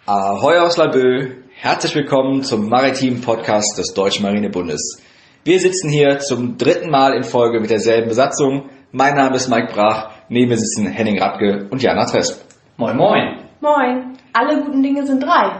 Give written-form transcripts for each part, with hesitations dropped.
Ahoi aus Laboe, herzlich willkommen zum maritimen Podcast des Deutschen Marinebundes. Wir sitzen hier zum 3. Mal in Folge mit derselben Besatzung. Mein Name ist Mike Brach, neben mir sitzen Henning Radke und Jana Tresp. Moin moin. Moin, alle guten Dinge sind 3.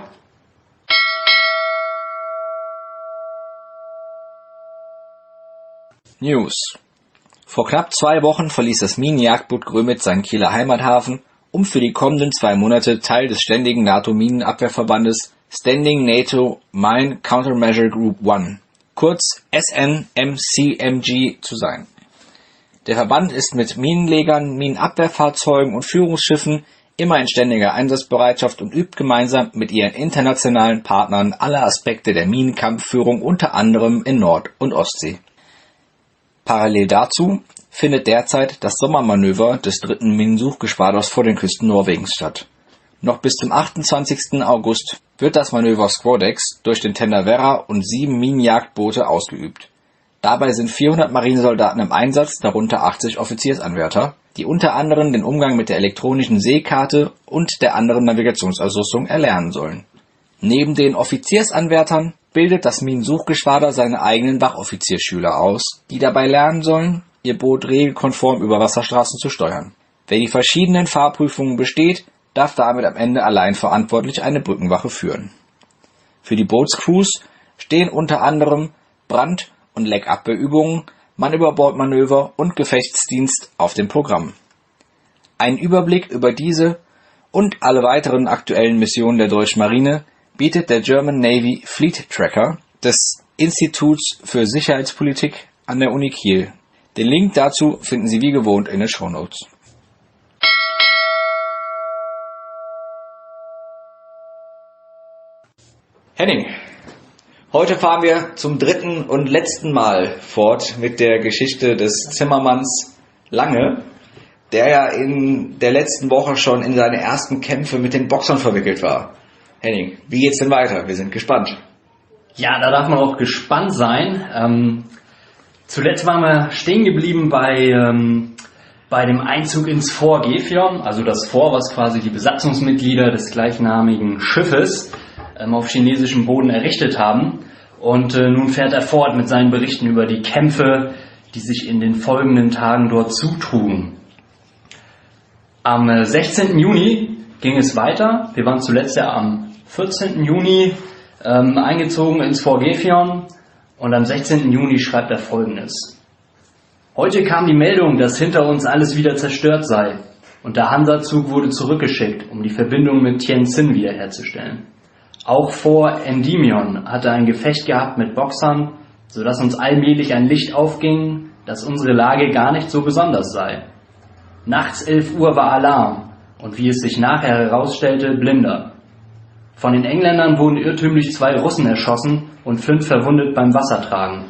News. Vor knapp 2 Wochen verließ das Minenjagdboot Grömitz seinen Kieler Heimathafen, um für die kommenden 2 Monate Teil des ständigen NATO-Minenabwehrverbandes Standing NATO Mine Countermeasure Group 1, kurz SNMCMG, zu sein. Der Verband ist mit Minenlegern, Minenabwehrfahrzeugen und Führungsschiffen immer in ständiger Einsatzbereitschaft und übt gemeinsam mit ihren internationalen Partnern alle Aspekte der Minenkampfführung, unter anderem in Nord- und Ostsee. Parallel dazu findet derzeit das Sommermanöver des 3. Minensuchgeschwaders vor den Küsten Norwegens statt. Noch bis zum 28. August wird das Manöver Squadex durch den Tender Werra und 7 Minenjagdboote ausgeübt. Dabei sind 400 Marinesoldaten im Einsatz, darunter 80 Offiziersanwärter, die unter anderem den Umgang mit der elektronischen Seekarte und der anderen Navigationsausrüstung erlernen sollen. Neben den Offiziersanwärtern bildet das Minensuchgeschwader seine eigenen Wachoffizierschüler aus, die dabei lernen sollen, ihr Boot regelkonform über Wasserstraßen zu steuern. Wer die verschiedenen Fahrprüfungen besteht, darf damit am Ende allein verantwortlich eine Brückenwache führen. Für die Bootscrews stehen unter anderem Brand- und Leckabwehrübungen, Mann-über-Bord-Manöver und Gefechtsdienst auf dem Programm. Einen Überblick über diese und alle weiteren aktuellen Missionen der Deutschen Marine bietet der German Navy Fleet Tracker des Instituts für Sicherheitspolitik an der Uni Kiel. Den Link dazu finden Sie wie gewohnt in den Shownotes. Henning, heute fahren wir zum 3. und letzten Mal fort mit der Geschichte des Zimmermanns Lange, der ja in der letzten Woche schon in seine ersten Kämpfe mit den Boxern verwickelt war. Henning, wie geht's denn weiter? Wir sind gespannt. Ja, da darf man auch gespannt sein. Zuletzt waren wir stehen geblieben bei dem Einzug ins Fort Gefjon, also das Fort, was quasi die Besatzungsmitglieder des gleichnamigen Schiffes auf chinesischem Boden errichtet haben. Und nun fährt er fort mit seinen Berichten über die Kämpfe, die sich in den folgenden Tagen dort zutrugen. Am 16. Juni ging es weiter. Wir waren zuletzt ja am 14. Juni eingezogen ins Fort Gefjon und am 16. Juni schreibt er Folgendes. Heute kam die Meldung, dass hinter uns alles wieder zerstört sei und der Hansa-Zug wurde zurückgeschickt, um die Verbindung mit Tientsin wiederherzustellen. Auch Fort Endymion hatte ein Gefecht gehabt mit Boxern, sodass uns allmählich ein Licht aufging, dass unsere Lage gar nicht so besonders sei. Nachts 11 Uhr war Alarm und wie es sich nachher herausstellte, Blinder. Von den Engländern wurden irrtümlich 2 Russen erschossen und 5 verwundet beim Wassertragen.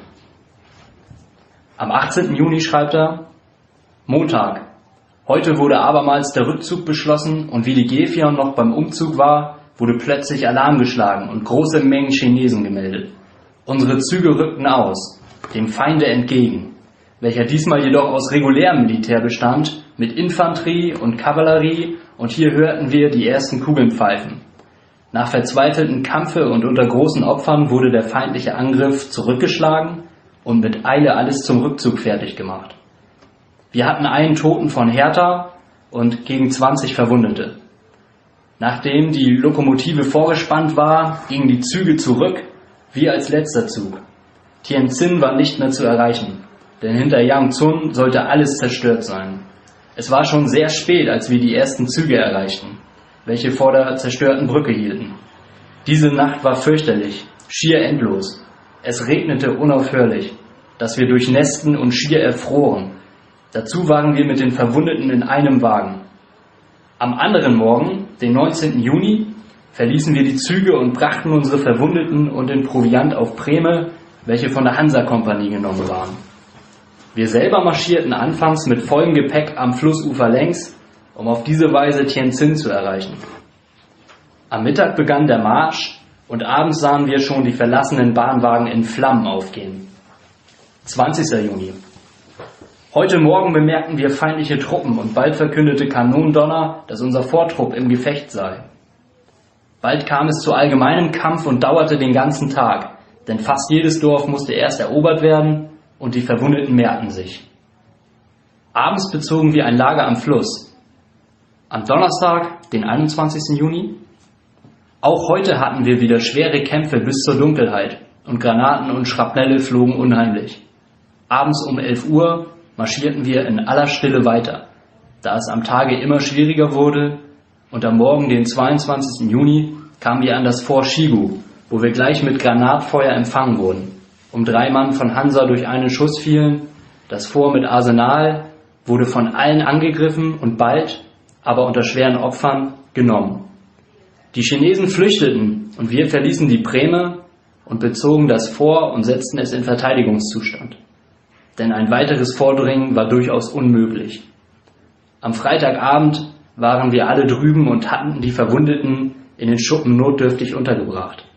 Am 18. Juni schreibt er, Montag. Heute wurde abermals der Rückzug beschlossen und wie die Gefjon noch beim Umzug war, wurde plötzlich Alarm geschlagen und große Mengen Chinesen gemeldet. Unsere Züge rückten aus, dem Feinde entgegen, welcher diesmal jedoch aus regulärem Militär bestand, mit Infanterie und Kavallerie, und hier hörten wir die ersten Kugeln pfeifen. Nach verzweifeltem Kampfe und unter großen Opfern wurde der feindliche Angriff zurückgeschlagen und mit Eile alles zum Rückzug fertig gemacht. Wir hatten einen Toten von Hertha und gegen 20 Verwundete. Nachdem die Lokomotive vorgespannt war, gingen die Züge zurück, wir als letzter Zug. Tientsin war nicht mehr zu erreichen, denn hinter Yangzhou sollte alles zerstört sein. Es war schon sehr spät, als wir die ersten Züge erreichten, welche vor der zerstörten Brücke hielten. Diese Nacht war fürchterlich, schier endlos. Es regnete unaufhörlich, dass wir durchnässten und schier erfroren. Dazu waren wir mit den Verwundeten in einem Wagen. Am anderen Morgen, den 19. Juni, verließen wir die Züge und brachten unsere Verwundeten und den Proviant auf Brehme, welche von der Hansa-Kompanie genommen waren. Wir selber marschierten anfangs mit vollem Gepäck am Flussufer längs, um auf diese Weise Tientsin zu erreichen. Am Mittag begann der Marsch und abends sahen wir schon die verlassenen Bahnwagen in Flammen aufgehen. 20. Juni. Heute Morgen bemerkten wir feindliche Truppen und bald verkündete Kanonendonner, dass unser Vortrupp im Gefecht sei. Bald kam es zu allgemeinem Kampf und dauerte den ganzen Tag, denn fast jedes Dorf musste erst erobert werden und die Verwundeten mehrten sich. Abends bezogen wir ein Lager am Fluss. Am Donnerstag, den 21. Juni. Auch heute hatten wir wieder schwere Kämpfe bis zur Dunkelheit und Granaten und Schrapnelle flogen unheimlich. Abends um 11 Uhr marschierten wir in aller Stille weiter, da es am Tage immer schwieriger wurde, und am Morgen, den 22. Juni, kamen wir an das Fort Shigu, wo wir gleich mit Granatfeuer empfangen wurden. 3 Mann von Hansa durch einen Schuss fielen, das Fort mit Arsenal wurde von allen angegriffen und bald, aber unter schweren Opfern, genommen. Die Chinesen flüchteten und wir verließen die Breme und bezogen das Fort und setzten es in Verteidigungszustand. Denn ein weiteres Vordringen war durchaus unmöglich. Am Freitagabend waren wir alle drüben und hatten die Verwundeten in den Schuppen notdürftig untergebracht.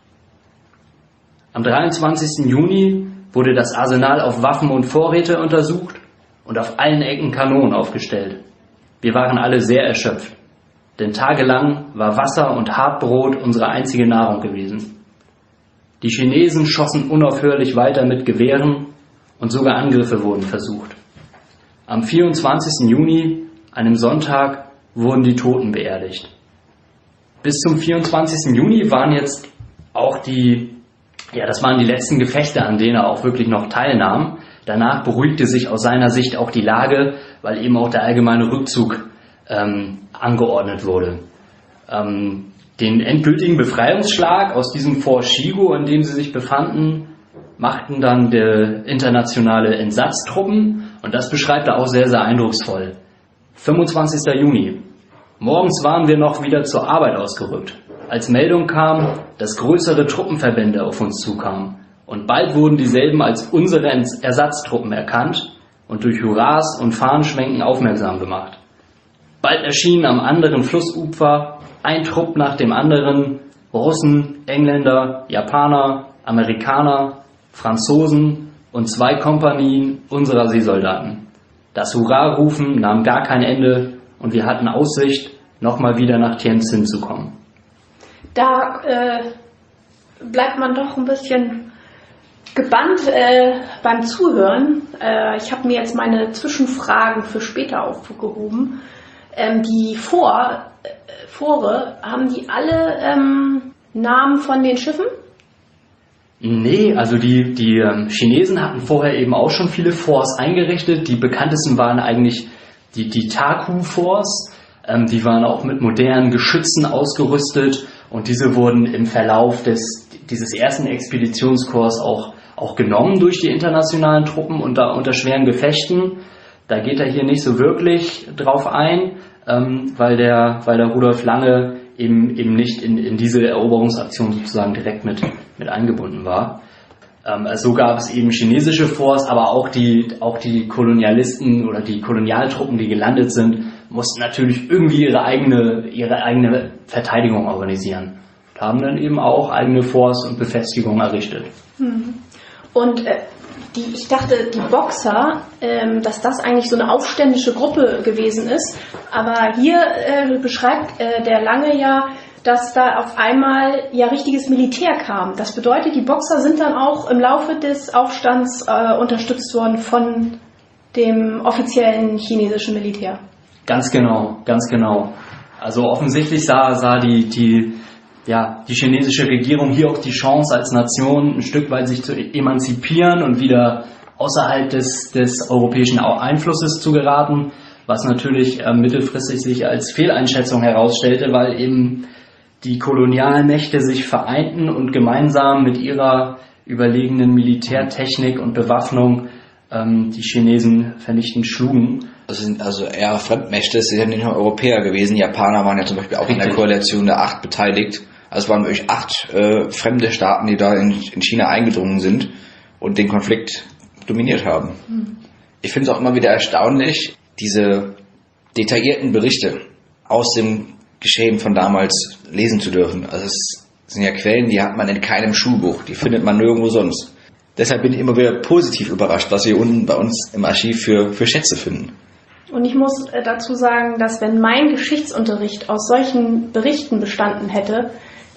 Am 23. Juni wurde das Arsenal auf Waffen und Vorräte untersucht und auf allen Ecken Kanonen aufgestellt. Wir waren alle sehr erschöpft, denn tagelang war Wasser und Hartbrot unsere einzige Nahrung gewesen. Die Chinesen schossen unaufhörlich weiter mit Gewehren und sogar Angriffe wurden versucht. Am 24. Juni, einem Sonntag, wurden die Toten beerdigt. Bis zum 24. Juni waren jetzt auch das waren die letzten Gefechte, an denen er auch wirklich noch teilnahm. Danach beruhigte sich aus seiner Sicht auch die Lage, weil eben auch der allgemeine Rückzug angeordnet wurde. Den endgültigen Befreiungsschlag aus diesem Fort Shigu, in dem sie sich befanden, machten dann der internationale Entsatztruppen, und das beschreibt er auch sehr, sehr eindrucksvoll. 25. Juni. Morgens waren wir noch wieder zur Arbeit ausgerückt, als Meldung kam, dass größere Truppenverbände auf uns zukamen. Und bald wurden dieselben als unsere Ersatztruppen erkannt und durch Hurras und Fahnenschwenken aufmerksam gemacht. Bald erschienen am anderen Flussufer ein Trupp nach dem anderen, Russen, Engländer, Japaner, Amerikaner, Franzosen und 2 Kompanien unserer Seesoldaten. Das Hurra-Rufen nahm gar kein Ende und wir hatten Aussicht, nochmal wieder nach Tientsin zu kommen. Da bleibt man doch ein bisschen gebannt beim Zuhören. Ich habe mir jetzt meine Zwischenfragen für später aufgehoben. Die Fore, haben die alle Namen von den Schiffen? Nee, also die Chinesen hatten vorher eben auch schon viele Forts eingerichtet. Die bekanntesten waren eigentlich die Taku-Forts. Die waren auch mit modernen Geschützen ausgerüstet und diese wurden im Verlauf dieses ersten Expeditionskorps auch genommen durch die internationalen Truppen unter schweren Gefechten. Da geht er hier nicht so wirklich drauf ein, weil der Rudolf Lange eben nicht in diese Eroberungsaktion sozusagen direkt mit eingebunden war. So gab es eben chinesische Forts, aber auch die Kolonialisten oder die Kolonialtruppen, die gelandet sind, mussten natürlich irgendwie ihre eigene Verteidigung organisieren und haben dann eben auch eigene Forts und Befestigungen errichtet. Und ich dachte, die Boxer, dass das eigentlich so eine aufständische Gruppe gewesen ist, aber hier beschreibt der Lange ja, dass da auf einmal ja richtiges Militär kam. Das bedeutet, die Boxer sind dann auch im Laufe des Aufstands unterstützt worden von dem offiziellen chinesischen Militär. Ganz genau. Also offensichtlich sah die chinesische Regierung hier auch die Chance, als Nation ein Stück weit sich zu emanzipieren und wieder außerhalb des europäischen Einflusses zu geraten, was natürlich mittelfristig sich als Fehleinschätzung herausstellte, weil eben die Kolonialmächte sich vereinten und gemeinsam mit ihrer überlegenen Militärtechnik und Bewaffnung die Chinesen vernichtend schlugen. Das sind also eher Fremdmächte, es sind ja nicht nur Europäer gewesen. Die Japaner waren ja zum Beispiel auch in der Koalition der 8 beteiligt. Also es waren wirklich 8 fremde Staaten, die da in China eingedrungen sind und den Konflikt dominiert haben. Ich finde es auch immer wieder erstaunlich, diese detaillierten Berichte aus dem Geschehen von damals lesen zu dürfen. Also es sind ja Quellen, die hat man in keinem Schulbuch, die findet man nirgendwo sonst. Deshalb bin ich immer wieder positiv überrascht, was wir unten bei uns im Archiv für Schätze finden. Und ich muss dazu sagen, dass wenn mein Geschichtsunterricht aus solchen Berichten bestanden hätte,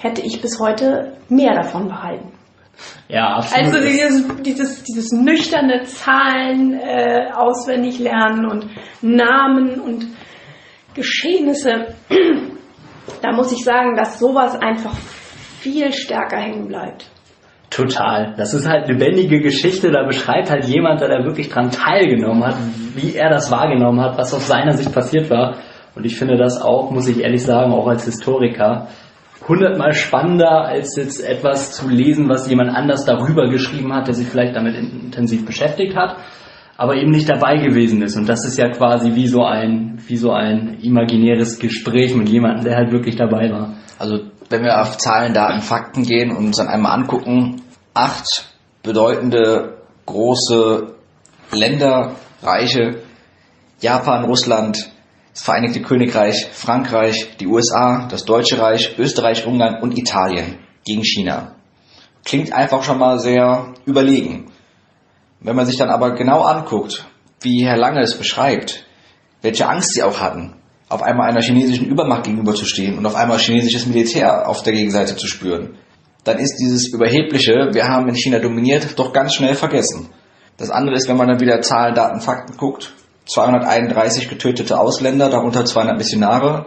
hätte ich bis heute mehr davon behalten. Ja, absolut. Also dieses nüchterne Zahlen auswendig lernen und Namen und Geschehnisse, da muss ich sagen, dass sowas einfach viel stärker hängen bleibt. Total. Das ist halt lebendige Geschichte, da beschreibt halt jemand, der da wirklich dran teilgenommen hat, wie er das wahrgenommen hat, was aus seiner Sicht passiert war. Und ich finde das auch, muss ich ehrlich sagen, auch als Historiker 100-mal spannender, als jetzt etwas zu lesen, was jemand anders darüber geschrieben hat, der sich vielleicht damit intensiv beschäftigt hat, aber eben nicht dabei gewesen ist. Und das ist ja quasi wie so ein imaginäres Gespräch mit jemandem, der halt wirklich dabei war. Also wenn wir auf Zahlen, Daten, Fakten gehen und uns dann einmal angucken, 8 bedeutende große Länder, Reiche, Japan, Russland, das Vereinigte Königreich, Frankreich, die USA, das Deutsche Reich, Österreich, Ungarn und Italien gegen China. Klingt einfach schon mal sehr überlegen. Wenn man sich dann aber genau anguckt, wie Herr Lange es beschreibt, welche Angst sie auch hatten, auf einmal einer chinesischen Übermacht gegenüberzustehen und auf einmal chinesisches Militär auf der Gegenseite zu spüren, dann ist dieses Überhebliche, wir haben in China dominiert, doch ganz schnell vergessen. Das andere ist, wenn man dann wieder Zahlen, Daten, Fakten guckt, 231 getötete Ausländer, darunter 200 Missionare,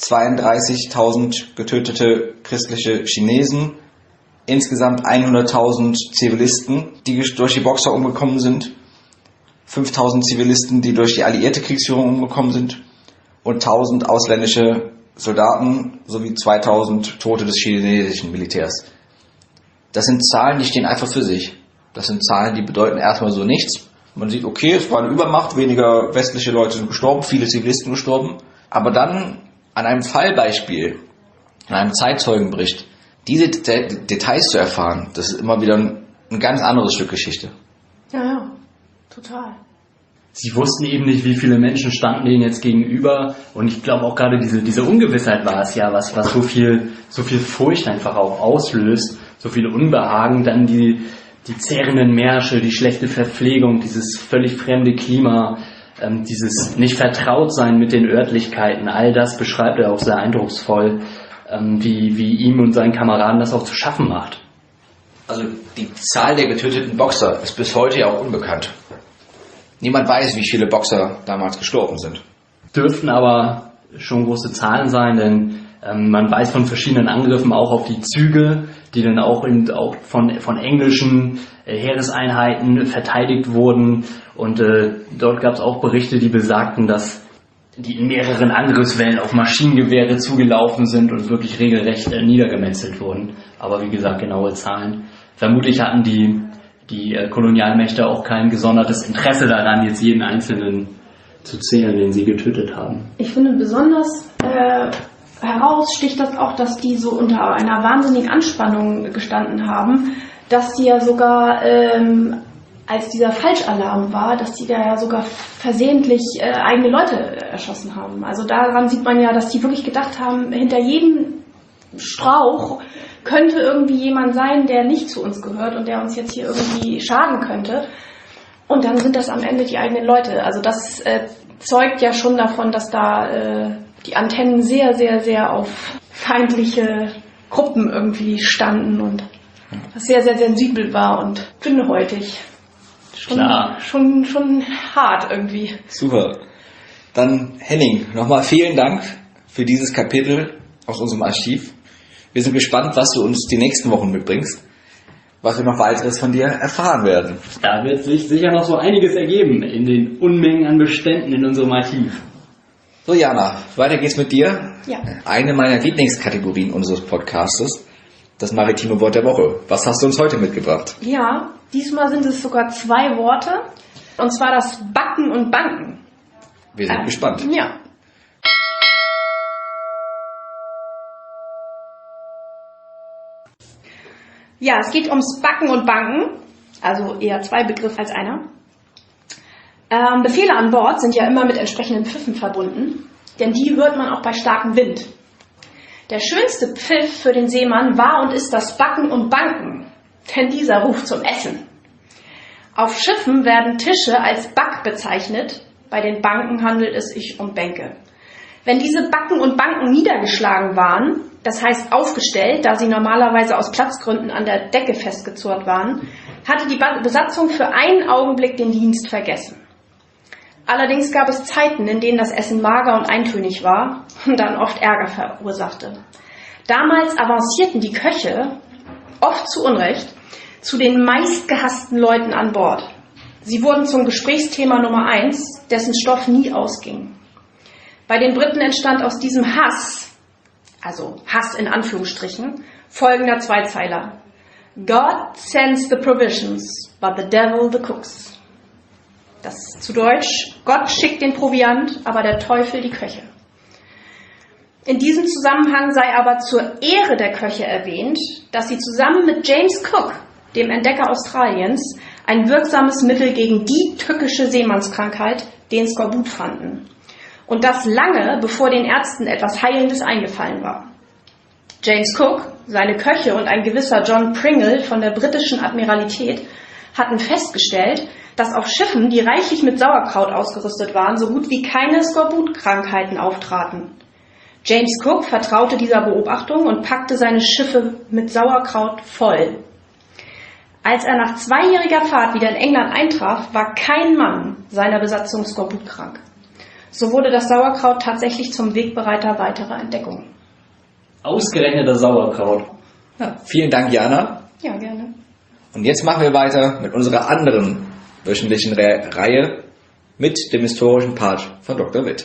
32.000 getötete christliche Chinesen, insgesamt 100.000 Zivilisten, die durch die Boxer umgekommen sind, 5.000 Zivilisten, die durch die alliierte Kriegsführung umgekommen sind und 1.000 ausländische Soldaten sowie 2.000 Tote des chinesischen Militärs. Das sind Zahlen, die stehen einfach für sich. Das sind Zahlen, die bedeuten erstmal so nichts. Man sieht, okay, es war eine Übermacht, weniger westliche Leute sind gestorben, viele Zivilisten gestorben. Aber dann an einem Fallbeispiel, an einem Zeitzeugenbericht, diese Details zu erfahren, das ist immer wieder ein ganz anderes Stück Geschichte. Ja, total. Sie wussten eben nicht, wie viele Menschen standen denen jetzt gegenüber. Und ich glaube auch gerade diese Ungewissheit war es ja, was so viel Furcht einfach auch auslöst, so viel Unbehagen, dann die zehrenden Märsche, die schlechte Verpflegung, dieses völlig fremde Klima, dieses nicht vertraut sein mit den Örtlichkeiten, all das beschreibt er auch sehr eindrucksvoll, wie ihm und seinen Kameraden das auch zu schaffen macht. Also die Zahl der getöteten Boxer ist bis heute ja auch unbekannt. Niemand weiß, wie viele Boxer damals gestorben sind. Dürften aber schon große Zahlen sein, denn man weiß von verschiedenen Angriffen auch auf die Züge, die dann auch von englischen Heereseinheiten verteidigt wurden. Und dort gab es auch Berichte, die besagten, dass die in mehreren Angriffswellen auf Maschinengewehre zugelaufen sind und wirklich regelrecht niedergemetzelt wurden. Aber wie gesagt, genaue Zahlen. Vermutlich hatten die Kolonialmächte auch kein gesondertes Interesse daran, jetzt jeden Einzelnen zu zählen, den sie getötet haben. Ich finde besonders heraussticht das auch, dass die so unter einer wahnsinnigen Anspannung gestanden haben, dass die ja sogar, als dieser Falschalarm war, dass die da ja sogar versehentlich eigene Leute erschossen haben. Also daran sieht man ja, dass die wirklich gedacht haben, hinter jedem Strauch könnte irgendwie jemand sein, der nicht zu uns gehört und der uns jetzt hier irgendwie schaden könnte. Und dann sind das am Ende die eigenen Leute. Also das zeugt ja schon davon, dass da die Antennen sehr, sehr, sehr auf feindliche Gruppen irgendwie standen und das sehr, sehr sensibel war und dünnhäutig. Schon hart irgendwie. Super. Dann Henning, nochmal vielen Dank für dieses Kapitel aus unserem Archiv. Wir sind gespannt, was du uns die nächsten Wochen mitbringst, was wir noch weiteres von dir erfahren werden. Da wird sich sicher noch so einiges ergeben in den Unmengen an Beständen in unserem Archiv. So Jana, weiter geht's mit dir. Ja. Eine meiner Lieblingskategorien unseres Podcastes, das maritime Wort der Woche. Was hast du uns heute mitgebracht? Ja, diesmal sind es sogar 2 Worte, und zwar das Backen und Banken. Wir sind gespannt. Ja. Ja, es geht ums Backen und Banken, also eher 2 Begriffe als einer. Befehle an Bord sind ja immer mit entsprechenden Pfiffen verbunden, denn die hört man auch bei starkem Wind. Der schönste Pfiff für den Seemann war und ist das Backen und Banken, denn dieser ruft zum Essen. Auf Schiffen werden Tische als Back bezeichnet, bei den Banken handelt es sich um Bänke. Wenn diese Backen und Banken niedergeschlagen waren, das heißt aufgestellt, da sie normalerweise aus Platzgründen an der Decke festgezurrt waren, hatte die Besatzung für einen Augenblick den Dienst vergessen. Allerdings gab es Zeiten, in denen das Essen mager und eintönig war und dann oft Ärger verursachte. Damals avancierten die Köche, oft zu Unrecht, zu den meistgehassten Leuten an Bord. Sie wurden zum Gesprächsthema Nummer 1, dessen Stoff nie ausging. Bei den Briten entstand aus diesem Hass, also Hass in Anführungsstrichen, folgender Zweizeiler. God sends the provisions, but the devil the cooks. Das ist zu Deutsch, Gott schickt den Proviant, aber der Teufel die Köche. In diesem Zusammenhang sei aber zur Ehre der Köche erwähnt, dass sie zusammen mit James Cook, dem Entdecker Australiens, ein wirksames Mittel gegen die tückische Seemannskrankheit, den Skorbut, fanden. Und das lange, bevor den Ärzten etwas Heilendes eingefallen war. James Cook, seine Köche und ein gewisser John Pringle von der britischen Admiralität hatten festgestellt, dass auf Schiffen, die reichlich mit Sauerkraut ausgerüstet waren, so gut wie keine Skorbutkrankheiten auftraten. James Cook vertraute dieser Beobachtung und packte seine Schiffe mit Sauerkraut voll. Als er nach 2-jähriger Fahrt wieder in England eintraf, war kein Mann seiner Besatzung skorbutkrank. So wurde das Sauerkraut tatsächlich zum Wegbereiter weiterer Entdeckungen. Ausgerechnet das Sauerkraut. Ja, vielen Dank, Jana. Ja, gerne. Und jetzt machen wir weiter mit unserer anderen wöchentlichen Reihe mit dem historischen Part von Dr. Witt.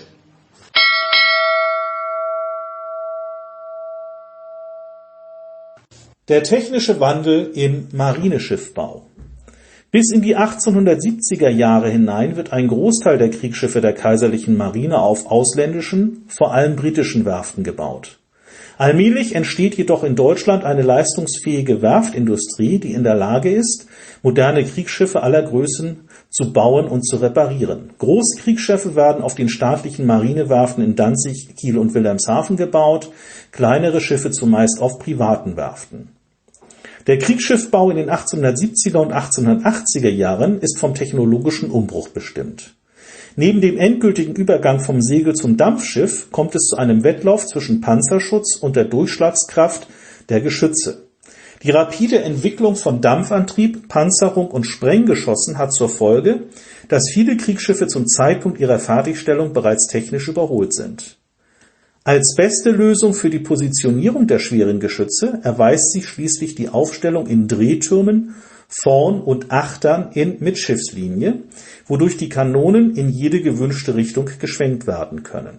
Der technische Wandel im Marineschiffbau. Bis in die 1870er Jahre hinein wird ein Großteil der Kriegsschiffe der Kaiserlichen Marine auf ausländischen, vor allem britischen Werften gebaut. Allmählich entsteht jedoch in Deutschland eine leistungsfähige Werftindustrie, die in der Lage ist, moderne Kriegsschiffe aller Größen zu bauen und zu reparieren. Großkriegsschiffe werden auf den staatlichen Marinewerften in Danzig, Kiel und Wilhelmshaven gebaut, kleinere Schiffe zumeist auf privaten Werften. Der Kriegsschiffbau in den 1870er und 1880er Jahren ist vom technologischen Umbruch bestimmt. Neben dem endgültigen Übergang vom Segel zum Dampfschiff kommt es zu einem Wettlauf zwischen Panzerschutz und der Durchschlagskraft der Geschütze. Die rapide Entwicklung von Dampfantrieb, Panzerung und Sprenggeschossen hat zur Folge, dass viele Kriegsschiffe zum Zeitpunkt ihrer Fertigstellung bereits technisch überholt sind. Als beste Lösung für die Positionierung der schweren Geschütze erweist sich schließlich die Aufstellung in Drehtürmen, Vorn- und Achtern in Mittschiffslinie, wodurch die Kanonen in jede gewünschte Richtung geschwenkt werden können.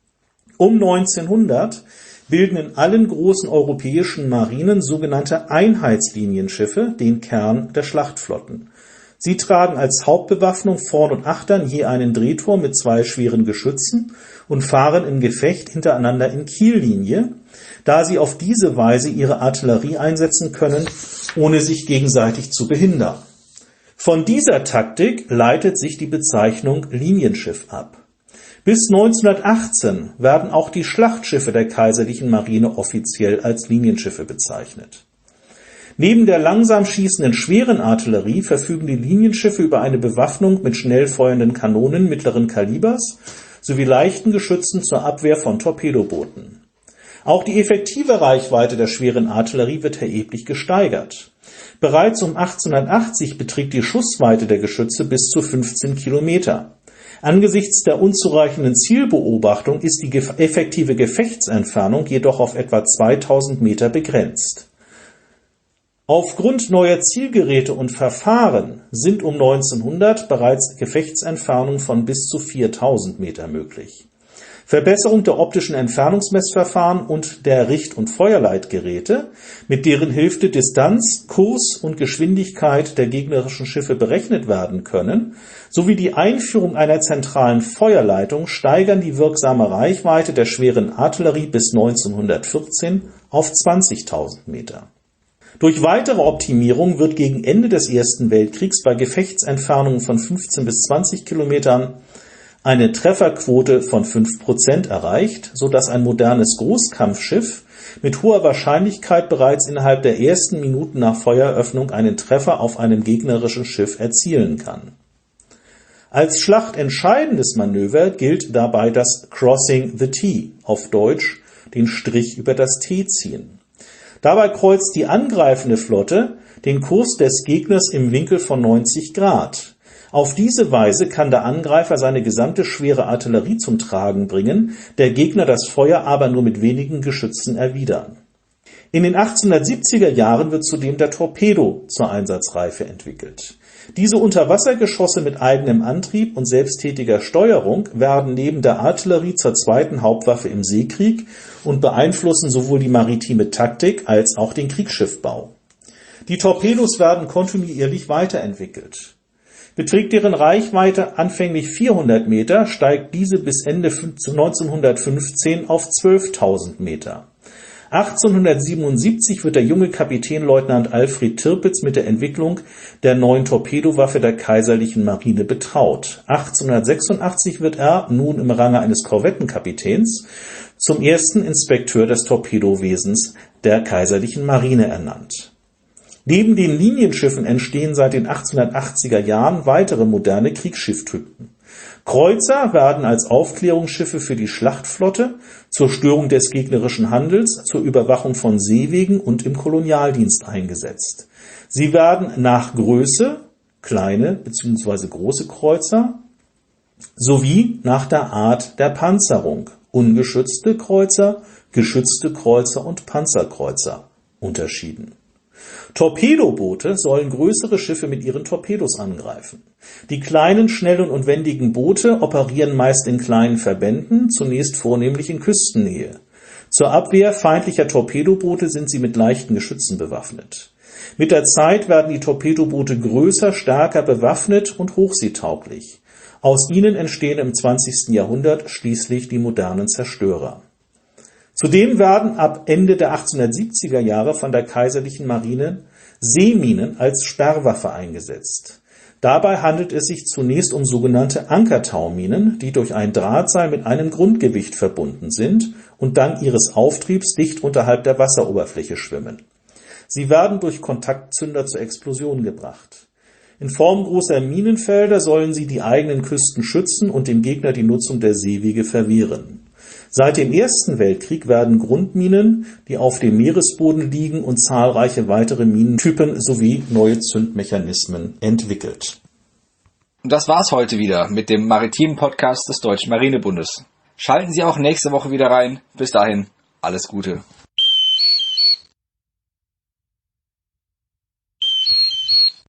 Um 1900 bilden in allen großen europäischen Marinen sogenannte Einheitslinienschiffe den Kern der Schlachtflotten. Sie tragen als Hauptbewaffnung Vorn- und Achtern je einen Drehturm mit 2 schweren Geschützen und fahren im Gefecht hintereinander in Kiellinie, da sie auf diese Weise ihre Artillerie einsetzen können, ohne sich gegenseitig zu behindern. Von dieser Taktik leitet sich die Bezeichnung Linienschiff ab. Bis 1918 werden auch die Schlachtschiffe der Kaiserlichen Marine offiziell als Linienschiffe bezeichnet. Neben der langsam schießenden schweren Artillerie verfügen die Linienschiffe über eine Bewaffnung mit schnell feuernden Kanonen mittleren Kalibers sowie leichten Geschützen zur Abwehr von Torpedobooten. Auch die effektive Reichweite der schweren Artillerie wird erheblich gesteigert. Bereits um 1880 beträgt die Schussweite der Geschütze bis zu 15 Kilometer. Angesichts der unzureichenden Zielbeobachtung ist die effektive Gefechtsentfernung jedoch auf etwa 2000 Meter begrenzt. Aufgrund neuer Zielgeräte und Verfahren sind um 1900 bereits Gefechtsentfernungen von bis zu 4000 Meter möglich. Verbesserung der optischen Entfernungsmessverfahren und der Richt- und Feuerleitgeräte, mit deren Hilfe Distanz, Kurs und Geschwindigkeit der gegnerischen Schiffe berechnet werden können, sowie die Einführung einer zentralen Feuerleitung steigern die wirksame Reichweite der schweren Artillerie bis 1914 auf 20.000 Meter. Durch weitere Optimierung wird gegen Ende des Ersten Weltkriegs bei Gefechtsentfernungen von 15 bis 20 Kilometern eine Trefferquote von 5% erreicht, so dass ein modernes Großkampfschiff mit hoher Wahrscheinlichkeit bereits innerhalb der ersten Minuten nach Feueröffnung einen Treffer auf einem gegnerischen Schiff erzielen kann. Als schlachtentscheidendes Manöver gilt dabei das Crossing the T, auf Deutsch den Strich über das T ziehen. Dabei kreuzt die angreifende Flotte den Kurs des Gegners im Winkel von 90 Grad. Auf diese Weise kann der Angreifer seine gesamte schwere Artillerie zum Tragen bringen, der Gegner das Feuer aber nur mit wenigen Geschützen erwidern. In den 1870er Jahren wird zudem der Torpedo zur Einsatzreife entwickelt. Diese Unterwassergeschosse mit eigenem Antrieb und selbsttätiger Steuerung werden neben der Artillerie zur zweiten Hauptwaffe im Seekrieg und beeinflussen sowohl die maritime Taktik als auch den Kriegsschiffbau. Die Torpedos werden kontinuierlich weiterentwickelt. Beträgt deren Reichweite anfänglich 400 Meter, steigt diese bis Ende 1915 auf 12.000 Meter. 1877 wird der junge Kapitänleutnant Alfred Tirpitz mit der Entwicklung der neuen Torpedowaffe der Kaiserlichen Marine betraut. 1886 wird er, nun im Range eines Korvettenkapitäns, zum ersten Inspekteur des Torpedowesens der Kaiserlichen Marine ernannt. Neben den Linienschiffen entstehen seit den 1880er Jahren weitere moderne Kriegsschifftypen. Kreuzer werden als Aufklärungsschiffe für die Schlachtflotte, zur Störung des gegnerischen Handels, zur Überwachung von Seewegen und im Kolonialdienst eingesetzt. Sie werden nach Größe, kleine bzw. große Kreuzer, sowie nach der Art der Panzerung, ungeschützte Kreuzer, geschützte Kreuzer und Panzerkreuzer, unterschieden. Torpedoboote sollen größere Schiffe mit ihren Torpedos angreifen. Die kleinen, schnellen und wendigen Boote operieren meist in kleinen Verbänden, zunächst vornehmlich in Küstennähe. Zur Abwehr feindlicher Torpedoboote sind sie mit leichten Geschützen bewaffnet. Mit der Zeit werden die Torpedoboote größer, stärker bewaffnet und hochseetauglich. Aus ihnen entstehen im 20. Jahrhundert schließlich die modernen Zerstörer. Zudem werden ab Ende der 1870er Jahre von der Kaiserlichen Marine Seeminen als Sperrwaffe eingesetzt. Dabei handelt es sich zunächst um sogenannte Ankertauminen, die durch ein Drahtseil mit einem Grundgewicht verbunden sind und dank ihres Auftriebs dicht unterhalb der Wasseroberfläche schwimmen. Sie werden durch Kontaktzünder zur Explosion gebracht. In Form großer Minenfelder sollen sie die eigenen Küsten schützen und dem Gegner die Nutzung der Seewege verwehren. Seit dem Ersten Weltkrieg werden Grundminen, die auf dem Meeresboden liegen, und zahlreiche weitere Minentypen sowie neue Zündmechanismen entwickelt. Und das war's heute wieder mit dem maritimen Podcast des Deutschen Marinebundes. Schalten Sie auch nächste Woche wieder rein. Bis dahin, alles Gute.